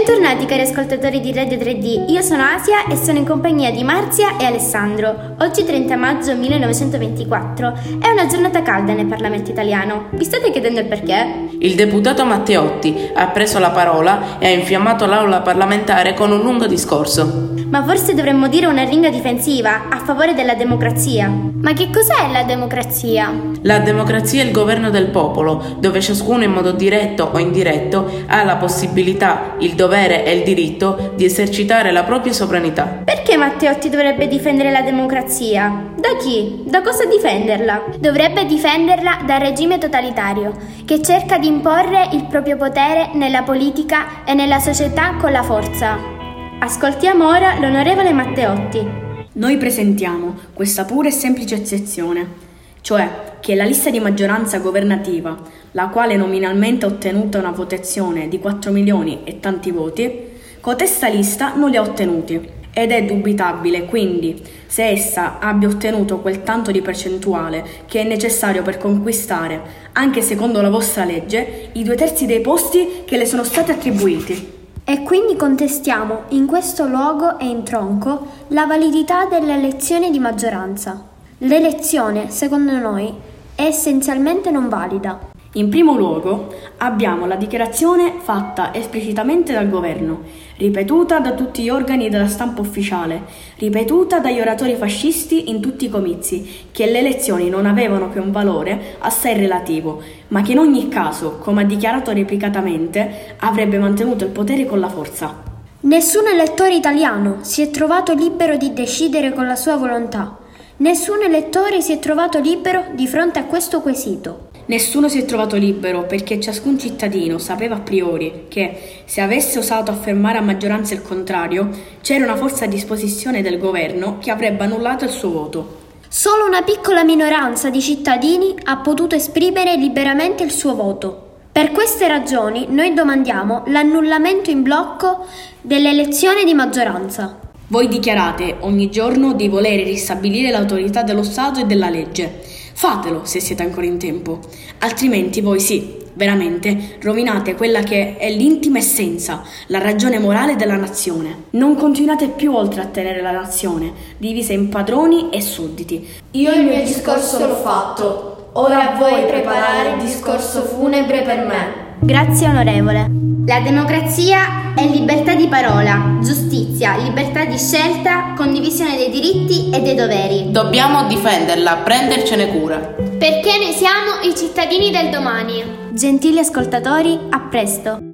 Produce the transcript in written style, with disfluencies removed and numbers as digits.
Bentornati cari ascoltatori di Radio 3D, io sono Asia e sono in compagnia di Marzia e Alessandro. Oggi 30 maggio 1924 è una giornata calda nel Parlamento italiano. Vi state chiedendo il perché? Il deputato Matteotti ha preso la parola e ha infiammato l'aula parlamentare con un lungo discorso. Ma forse dovremmo dire una ringa difensiva a favore della democrazia. Ma che cos'è la democrazia? La democrazia è il governo del popolo, dove ciascuno in modo diretto o indiretto ha la possibilità, il dovere e il diritto di esercitare la propria sovranità. Perché Matteotti dovrebbe difendere la democrazia? Da chi? Da cosa difenderla? Dovrebbe difenderla dal regime totalitario, che cerca di imporre il proprio potere nella politica e nella società con la forza. Ascoltiamo ora l'onorevole Matteotti. Noi presentiamo questa pura e semplice eccezione, cioè che la lista di maggioranza governativa, la quale nominalmente ha ottenuto una votazione di 4 milioni e tanti voti, cotesta lista non li ha ottenuti ed è dubitabile quindi se essa abbia ottenuto quel tanto di percentuale che è necessario per conquistare, anche secondo la vostra legge, i 2/3 dei posti che le sono stati attribuiti. E quindi contestiamo in questo luogo e in tronco la validità dell'elezione di maggioranza. L'elezione, secondo noi, è essenzialmente non valida. In primo luogo abbiamo la dichiarazione fatta esplicitamente dal governo, ripetuta da tutti gli organi della stampa ufficiale, ripetuta dagli oratori fascisti in tutti i comizi, che le elezioni non avevano che un valore assai relativo, ma che in ogni caso, come ha dichiarato replicatamente, avrebbe mantenuto il potere con la forza. Nessun elettore italiano si è trovato libero di decidere con la sua volontà. Nessun elettore si è trovato libero di fronte a questo quesito. Nessuno si è trovato libero perché ciascun cittadino sapeva a priori che, se avesse osato affermare a maggioranza il contrario, c'era una forza a disposizione del governo che avrebbe annullato il suo voto. Solo una piccola minoranza di cittadini ha potuto esprimere liberamente il suo voto. Per queste ragioni noi domandiamo l'annullamento in blocco dell'elezione di maggioranza. Voi dichiarate ogni giorno di volere ristabilire l'autorità dello Stato e della legge. Fatelo se siete ancora in tempo, altrimenti voi sì, veramente, rovinate quella che è l'intima essenza, la ragione morale della nazione. Non continuate più oltre a tenere la nazione, divisa in padroni e sudditi. Io il mio discorso l'ho fatto, ora a voi preparare il discorso funebre per me. Grazie onorevole. La democrazia è libertà di parola, giustizia, libertà di scelta, condivisione dei diritti e dei doveri. Dobbiamo difenderla, prendercene cura. Perché noi siamo i cittadini del domani. Gentili ascoltatori, a presto.